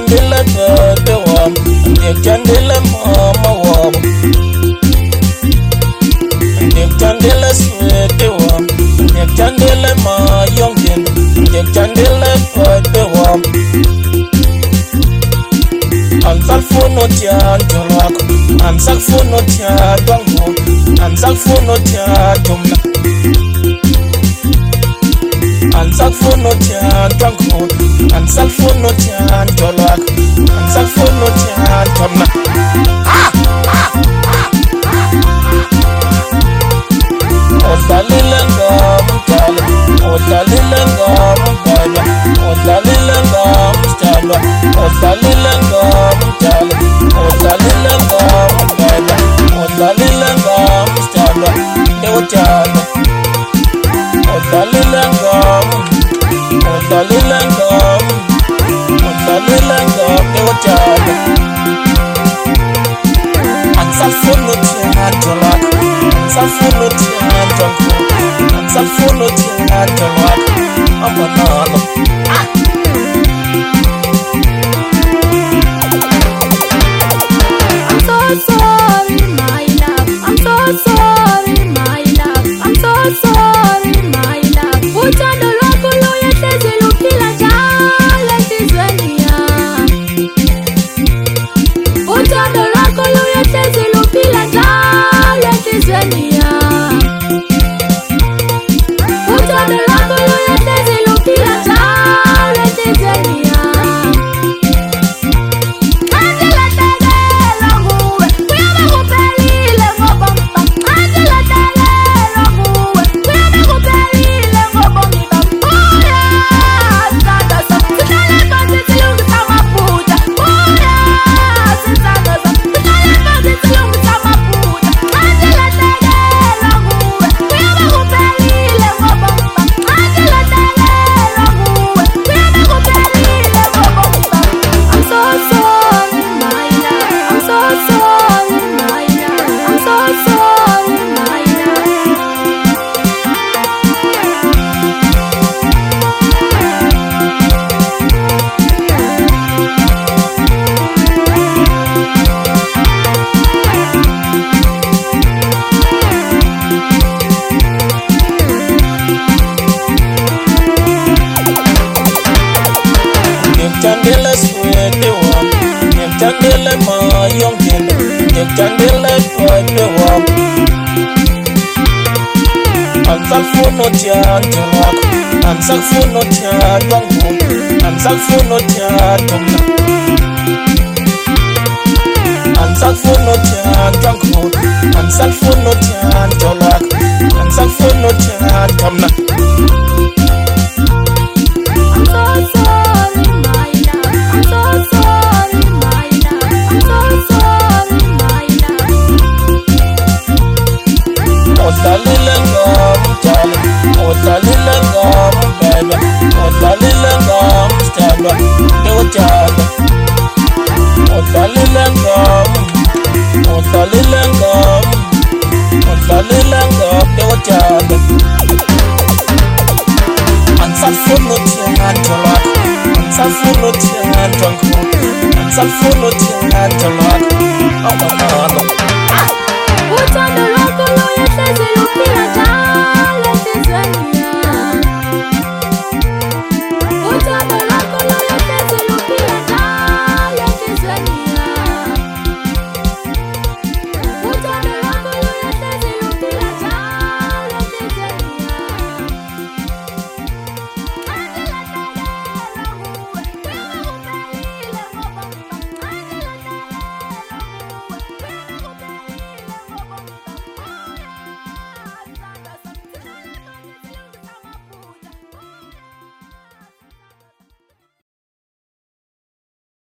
candela de wam, de candela mama wam, de candela de wam, de candela ma yongin, de candela de wam. Ansal fono tia jolak, ansal fono tia dwango, ansal fono tia jomna. Ansal fono tia dwango, ansal fono tia jolak, ansal fono tia jomna. Odalilenga mutala, odalilenga mutala, odalilenga mutala, odalilenga mutala, odalilenga mutala, odalilenga mutala, ewotala, odalilenga, odalilenga, odalilenga, ewotala. Ansal fono tia jolak, ansal fono tia jolak, ansal fono tia jolak, amanalo. I'm so sorry, my love. I'm so sorry, my love. I'm so sorry, my love. Put on the rock, you say you look like a let this one. Put on the rock, you say you look like a let this one. Put on the rock, you say you look like a let this one. Candela de wam, de candela ma yongin, de candela de wam. Ansal fono tia jolak, ansal fono tia dwango, ansal fono tia domna. Ansal fono tia dwango, ansal fono tia jolak, ansal fono tia domna. Odalilenga mutala, odalilenga mubaba, odalilenga mutala, ewotala. Odalilenga, odalilenga, odalilenga, ewotala. Ansal fono tia jolak, ansal fono tia dwango, ansal fono tia jolak,